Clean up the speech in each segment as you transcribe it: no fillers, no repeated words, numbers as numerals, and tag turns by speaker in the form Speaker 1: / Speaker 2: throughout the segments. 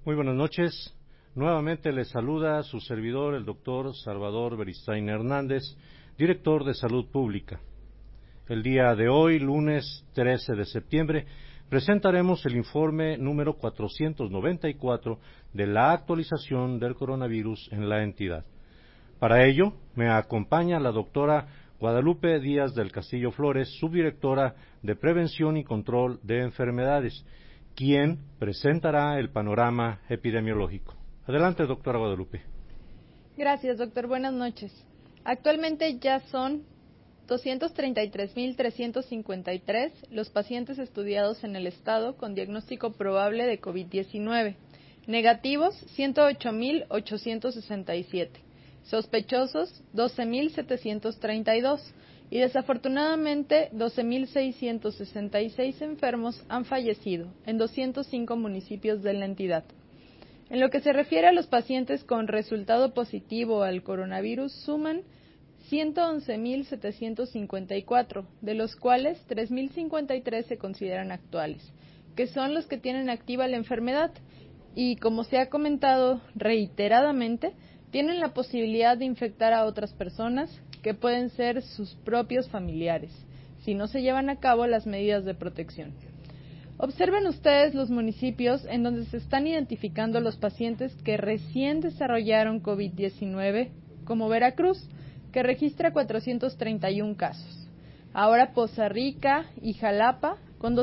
Speaker 1: Muy buenas noches. Nuevamente les saluda su servidor, el doctor Salvador Beristain Hernández, director de Salud Pública. El día de hoy, lunes 13 de septiembre, presentaremos el informe número 494 de la actualización del coronavirus en la entidad. Para ello, me acompaña la doctora Guadalupe Díaz del Castillo Flores, subdirectora de Prevención y Control de Enfermedades, quien presentará el panorama epidemiológico. Adelante, doctora Guadalupe.
Speaker 2: Gracias, doctor. Buenas noches. Actualmente ya son 233.353 los pacientes estudiados en el estado con diagnóstico probable de COVID-19. Negativos, 108.867. Sospechosos, 12.732. Y desafortunadamente 12.666 enfermos han fallecido en 205 municipios de la entidad. En lo que se refiere a los pacientes con resultado positivo al coronavirus, suman 111.754, de los cuales 3.053 se consideran actuales, que son los que tienen activa la enfermedad y, como se ha comentado reiteradamente, tienen la posibilidad de infectar a otras personas que pueden ser sus propios familiares, si no se llevan a cabo las medidas de protección. Observen ustedes los municipios en donde se están identificando los pacientes que recién desarrollaron COVID-19, como Veracruz, que registra 431 casos. Ahora Poza Rica y Jalapa con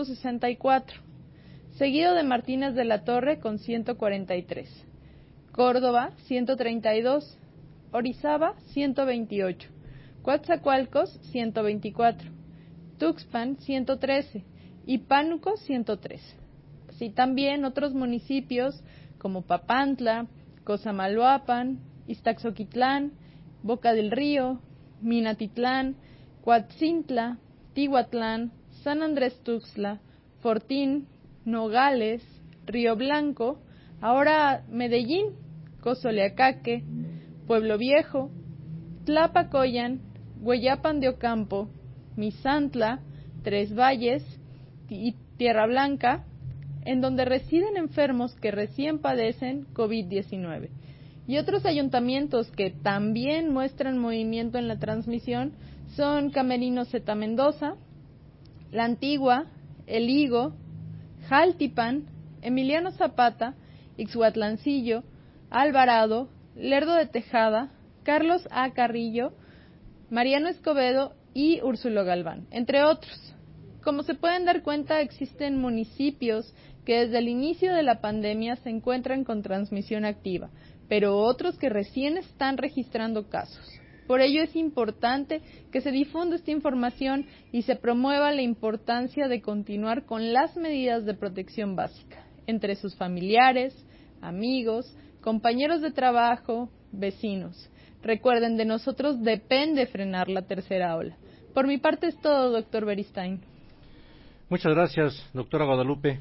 Speaker 2: 264, seguido de Martínez de la Torre con 143, Córdoba 132, Orizaba 128, Coatzacoalcos 124, Tuxpan 113 y Pánuco 103. Así también otros municipios como Papantla, Cosamaloapan, Iztaxoquitlán, Boca del Río, Minatitlán, Coatzintla, Tihuatlán, San Andrés Tuxtla, Fortín, Nogales, Río Blanco, ahora Medellín, Cozoleacaque, Pueblo Viejo, Tlapacoyan, Hueyapan de Ocampo, Misantla, Tres Valles y Tierra Blanca, en donde residen enfermos que recién padecen COVID-19. Y otros ayuntamientos que también muestran movimiento en la transmisión son Camerino Zeta Mendoza, La Antigua, El Higo, Jaltipan, Emiliano Zapata, Ixhuatlancillo, Alvarado, Lerdo de Tejada, Carlos A. Carrillo, Mariano Escobedo y Úrsulo Galván, entre otros. Como se pueden dar cuenta, existen municipios que desde el inicio de la pandemia se encuentran con transmisión activa, pero otros que recién están registrando casos. Por ello es importante que se difunda esta información y se promueva la importancia de continuar con las medidas de protección básica entre sus familiares, amigos, compañeros de trabajo, vecinos. Recuerden, de nosotros depende frenar la tercera ola. Por mi parte es todo, doctor Beristain.
Speaker 1: Muchas gracias, doctora Guadalupe.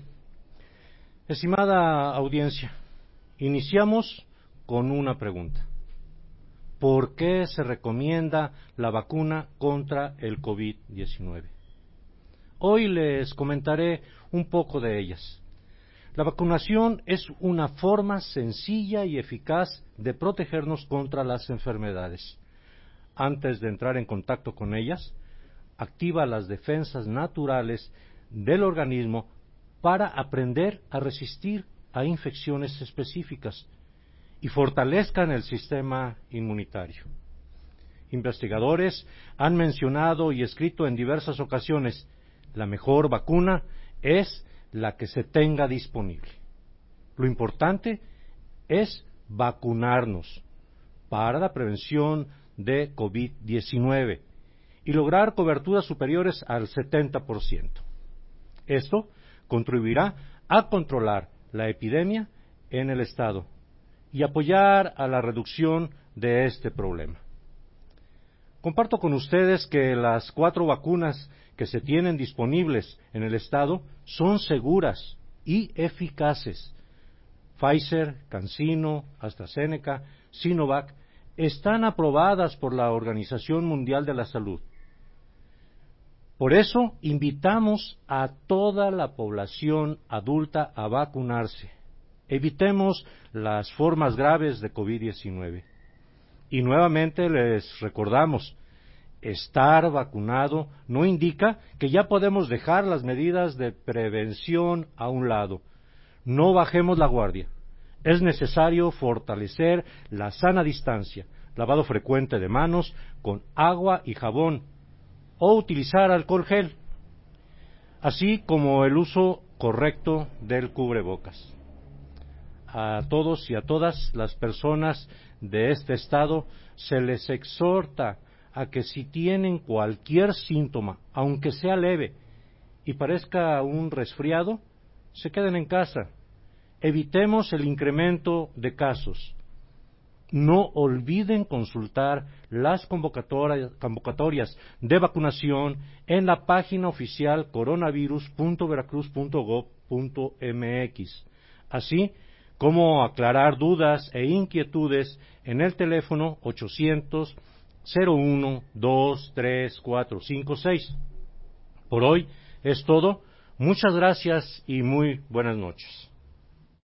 Speaker 1: Estimada audiencia, iniciamos con una pregunta. ¿Por qué se recomienda la vacuna contra el COVID-19? Hoy les comentaré un poco de ellas. La vacunación es una forma sencilla y eficaz de protegernos contra las enfermedades. Antes de entrar en contacto con ellas, activa las defensas naturales del organismo para aprender a resistir a infecciones específicas y fortalezcan el sistema inmunitario. Investigadores han mencionado y escrito en diversas ocasiones, la mejor vacuna es la que se tenga disponible. Lo importante es vacunarnos para la prevención de COVID-19 y lograr coberturas superiores al 70%. Esto contribuirá a controlar la epidemia en el estado y apoyar a la reducción de este problema. Comparto con ustedes que las 4 vacunas que se tienen disponibles en el estado son seguras y eficaces. Pfizer, CanSino, AstraZeneca, Sinovac están aprobadas por la Organización Mundial de la Salud. Por eso invitamos a toda la población adulta a vacunarse. Evitemos las formas graves de COVID-19. Y nuevamente les recordamos, estar vacunado no indica que ya podemos dejar las medidas de prevención a un lado. No bajemos la guardia. Es necesario fortalecer la sana distancia, lavado frecuente de manos con agua y jabón o utilizar alcohol gel, así como el uso correcto del cubrebocas. A todos y a todas las personas de este estado se les exhorta a que si tienen cualquier síntoma, aunque sea leve y parezca un resfriado, se queden en casa. Evitemos el incremento de casos. No olviden consultar las convocatorias de vacunación en la página oficial coronavirus.veracruz.gov.mx, así como aclarar dudas e inquietudes en el teléfono 800-01-23456. Por hoy es todo. Muchas gracias y muy buenas noches.